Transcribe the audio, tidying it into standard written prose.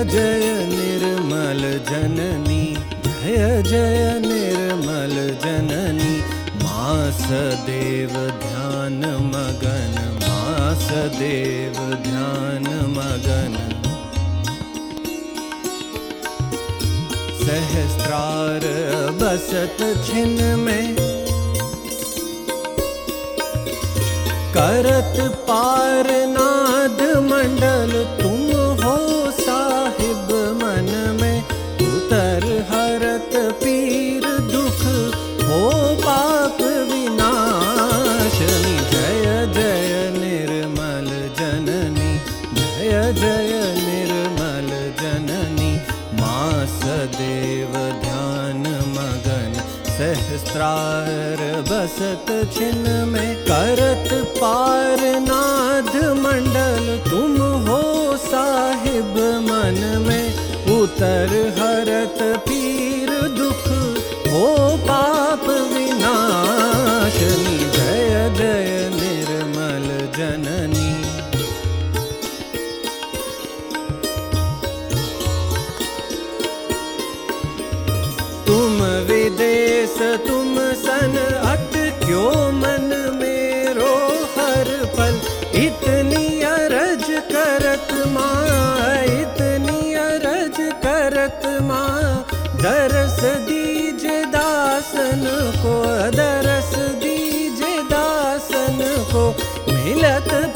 जय निर्मल जननी, जय जय निर्मल जननी। माँ सदैव ध्यान मगन, माँ सदैव ध्यान मगन। सहस्त्रार बसत छिन्न में, करत पार नाद मंडल। तुम हो साहिब मन में, उतर हरत पीर दुख, हो पाप विनाशनी। जय जय निर्मल जननी, जय जय निर्मल जननी। माँ सदैव ध्यान मगन, सहस्त्रार बसत छिन्न में, करत पार नाद मंडल। तुम हो साहिब मन में, उतर हरत पीर दुख, हो पाप विनाशनी। जय जय निर्मल जननी। तुम विदेश तुम सन अटक्यो मन मेरो हर पल। इतनी अरज करत माँ, इतनी अरज करत माँ। दरस दीजे दासन को, दरस दीजे दासन को। मिलत